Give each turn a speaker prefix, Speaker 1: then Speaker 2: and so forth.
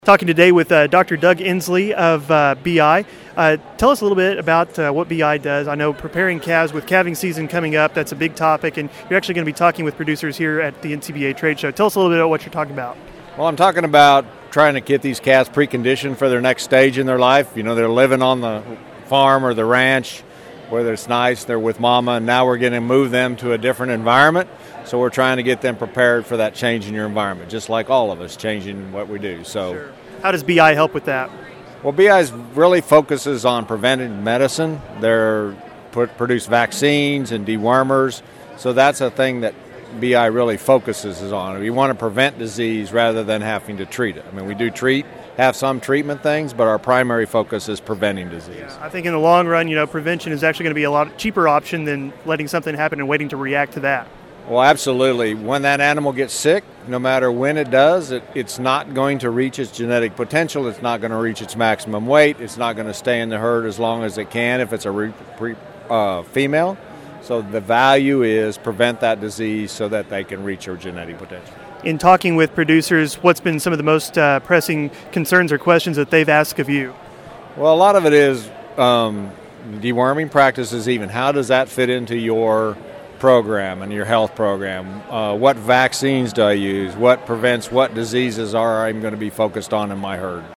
Speaker 1: Talking today with Dr. Doug Inslee of BI. Tell us a little bit about what BI does. I know preparing calves with calving season coming up, that's a big topic, and you're actually going to be talking with producers here at the NCBA trade show. Tell us a little bit about what you're talking about.
Speaker 2: Well, I'm talking about trying to get these calves preconditioned for their next stage in their life. You know, they're living on the farm or the ranch, whether it's nice, they're with mama, and now we're going to move them to a different environment. So we're trying to get them prepared for that change in your environment, just like all of us changing what we do. So,
Speaker 1: Sure. How does BI help with that?
Speaker 2: Well, BI really focuses on preventive medicine. They produce vaccines and dewormers. So that's a thing that BI really focuses on. We want to prevent disease rather than having to treat it. I mean, we do have some treatment things, but our primary focus is preventing disease.
Speaker 1: Yeah, I think in the long run, prevention is actually going to be a lot cheaper option than letting something happen and waiting to react to that.
Speaker 2: Well, absolutely. When that animal gets sick, no matter when it does, it's not going to reach its genetic potential. It's not going to reach its maximum weight. It's not going to stay in the herd as long as it can if it's a female. So the value is prevent that disease so that they can reach their genetic potential.
Speaker 1: In talking with producers, what's been some of the most pressing concerns or questions that they've asked of you?
Speaker 2: Well, a lot of it is deworming practices even. How does that fit into your program and your health program? What vaccines do I use? What prevents what diseases are I'm going to be focused on in my herd?